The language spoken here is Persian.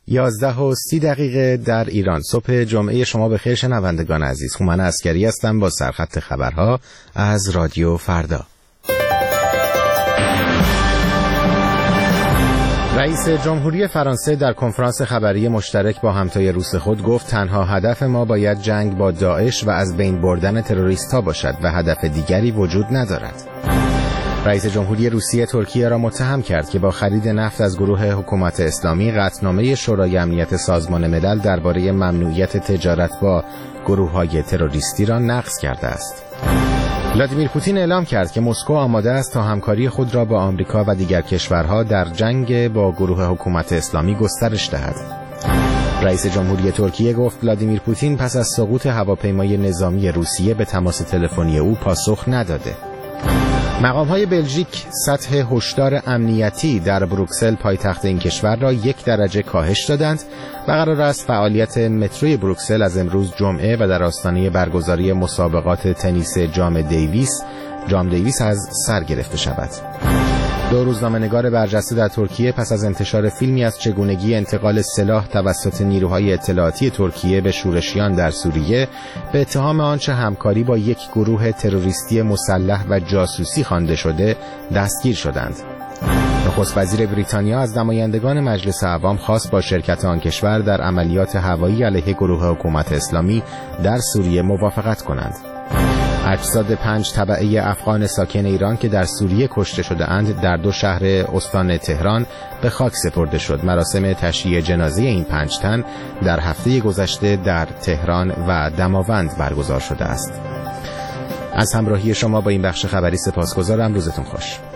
11:30 در ایران. صبح جمعه شما بخیر شنوندگان عزیز. هومن عسکری هستم با سرخط خبرها از رادیو فردا. رئیس جمهوری فرانسه در کنفرانس خبری مشترک با همتای روس خود گفت تنها هدف ما باید جنگ با داعش و از بین بردن تروریست‌ها باشد و هدف دیگری وجود ندارد. رئیس جمهوری روسیه ترکیه را متهم کرد که با خرید نفت از گروه حکومت اسلامی قطعنامه شورای امنیت سازمان ملل درباره ممنوعیت تجارت با گروه‌های تروریستی را نقض کرده است. ولادیمیر پوتین اعلام کرد که مسکو آماده است تا همکاری خود را با آمریکا و دیگر کشورها در جنگ با گروه حکومت اسلامی گسترش دهد. رئیس جمهوری ترکیه گفت ولادیمیر پوتین پس از سقوط هواپیمای نظامی روسیه به تماس تلفنی او پاسخ نداده. مقام‌های بلژیک سطح هشدار امنیتی در بروکسل پایتخت این کشور را 1 درجه کاهش دادند و قرار است فعالیت متروی بروکسل از امروز جمعه و در آستانه برگزاری مسابقات تنیس جام دیویس از سر گرفته شود. 2 روزنامه‌نگار برجسته در ترکیه پس از انتشار فیلمی از چگونگی انتقال سلاح توسط نیروهای اطلاعاتی ترکیه به شورشیان در سوریه به اتهام آنچه همکاری با یک گروه تروریستی مسلح و جاسوسی خوانده شده دستگیر شدند. نخست وزیر بریتانیا از نمایندگان مجلس عوام خواست با شرکت آن کشور در عملیات هوایی علیه گروه حکومت اسلامی در سوریه موافقت کنند. اجساد 5 تبعه افغان ساکن ایران که در سوریه کشته شده اند در 2 شهر استان تهران به خاک سپرده شد. مراسم تشییع جنازه این 5 تن در هفته گذشته در تهران و دماوند برگزار شده است. از همراهی شما با این بخش خبری سپاسگزارم. روزتون خوش.